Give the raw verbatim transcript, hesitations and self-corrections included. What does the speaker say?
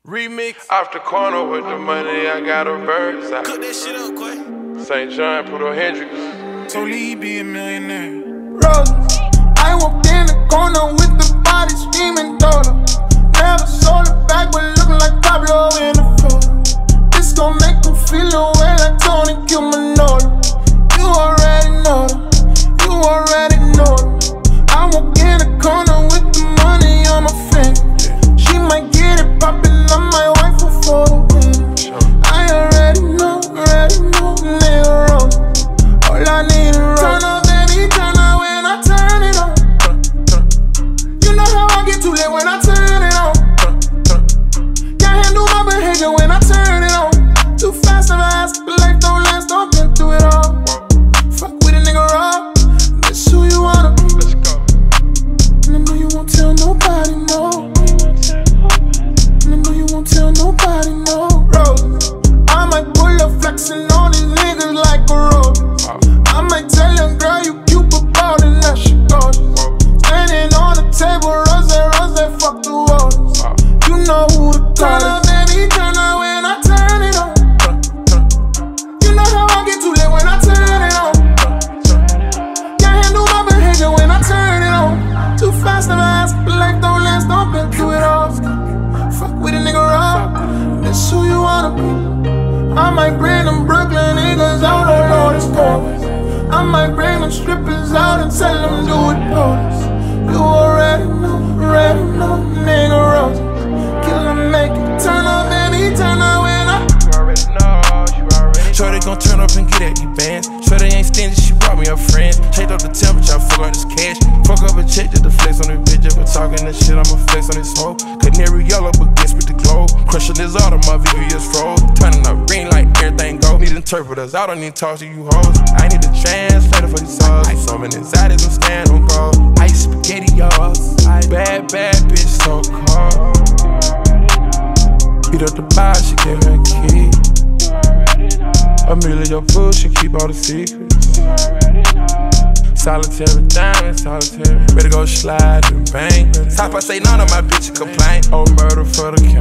Remix. Off the corner with the money, I got a bird's eye. Cook that shit up, Quay. Saint John, put on Hendrix. Told he be a millionaire. Roses, I walked in the corner with the body screaming dollar. Never sold it back, but looking like Pablo in the photo. This gon' make them feel away like Tony Gilmanola. You already know them, you already know them. I walk in the corner with the money on my finger. She might get it poppin', I might wife her for the win. I already know, already know, nigga wrong. All I need is roll. Turn up, baby, turn up when I turn it on. You know how I get too lit when I turn it on. Can't handle my behavior when I turn it on. Too fast of ass, but life don't last, don't been through it all. Fuck with a nigga raw, that's who you wanna be. Let's go. And I know you won't tell nobody, no. And I know you won't tell nobody, no. Roses, I might pull up flexing on these niggas like a robe. I might tell your girl you cute, but bald and that she gorgeous. Standing on the table, rose, rose, fuck the waters. You know who to call. Turn up, baby, turn up when I turn it on. You know how I get too lit when I turn it on. Can't handle my behavior when I turn it on. Too fast of ass, but life don't last, don't been through it all. Fuck with a nigga raw, that's who you wanna be. I might bring them Brooklyn niggas out on all this chorus. I might bring them strippers out and tell them do it police. You already know, already know, nigga roses. Kill them, make it turn up, baby, turn up when I. You already know, you already know. Shorty gon' turn up and get at these bands. Shorty ain't stingy, she brought me her friends. Changed up the temperature, I fuck out this cash. Fuck up a check just to flex on this bitch. If we're talking this shit, I'ma flex on this hoe. Canary yellow, but guess with the glow. Crushing this auto, my V V is froze. Turning up green like everything go. Need interpreters, I don't need to talk to you hoes. I need a translator for these songs. Ice on anxieties, I'm stand on call. Ice spaghetti, y'all. Bad, bad bitch, so cold. Beat up the bar, she gave me a key. Amelia food, she keep all the secrets. Solitary diamond, solitary. Ready to go slide and bang. Top I say none of my bitches complain. Oh, murder for the king.